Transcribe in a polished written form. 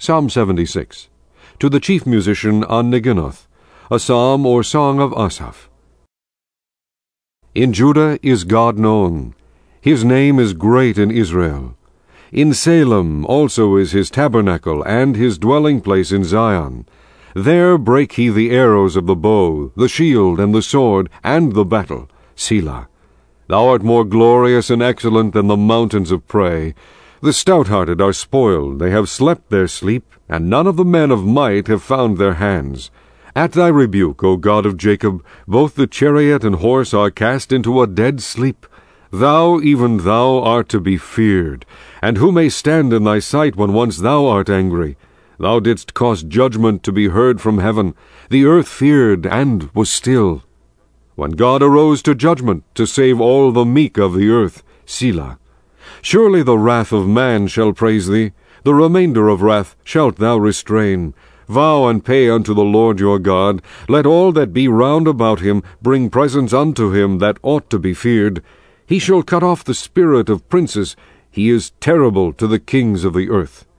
Psalm 76. To the chief musician on Neginoth, a psalm or song of Asaph. In Judah is God known. His name is great in Israel. In Salem also is his tabernacle, and his dwelling place in Zion. There brake he the arrows of the bow, the shield, and the sword, and the battle. Selah. Thou art more glorious and excellent than the mountains of prey. The stout-hearted are spoiled, they have slept their sleep, and none of the men of might have found their hands. At thy rebuke, O God of Jacob, both the chariot and horse are cast into a dead sleep. Thou, even thou, art to be feared. And who may stand in thy sight when once thou art angry? Thou didst cause judgment to be heard from heaven. The earth feared and was still. When God arose to judgment, to save all the meek of the earth. Selah. Surely the wrath of man shall praise thee. The remainder of wrath shalt thou restrain. Vow and pay unto the Lord your God. Let all that be round about him bring presents unto him that ought to be feared. He shall cut off the spirit of princes. He is terrible to the kings of the earth.